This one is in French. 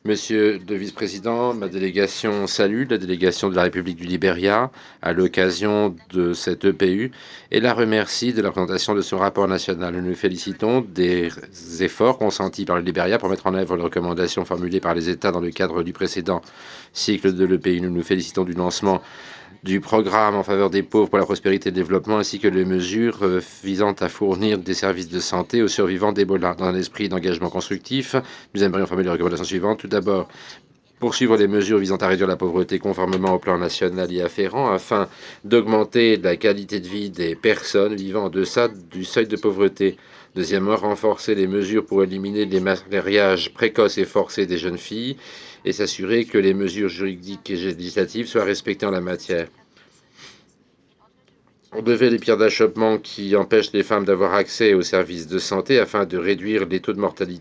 Monsieur le vice-président, ma délégation salue la délégation de la République du Libéria à l'occasion de cette EPU et la remercie de la présentation de ce rapport national. Nous nous félicitons des efforts consentis par le Libéria pour mettre en œuvre les recommandations formulées par les États dans le cadre du précédent cycle de l'EPU. Nous nous félicitons du lancement du programme en faveur des pauvres pour la prospérité et le développement, ainsi que les mesures visant à fournir des services de santé aux survivants d'Ebola. Dans un esprit d'engagement constructif, nous aimerions former les recommandations suivantes. Tout d'abord, poursuivre les mesures visant à réduire la pauvreté conformément au plan national y afférent, afin d'augmenter la qualité de vie des personnes vivant en deçà du seuil de pauvreté. Deuxièmement, renforcer les mesures pour éliminer les mariages précoces et forcés des jeunes filles et s'assurer que les mesures juridiques et législatives soient respectées en la matière. On lever les pierres d'achoppement qui empêchent les femmes d'avoir accès aux services de santé afin de réduire les taux de mortalité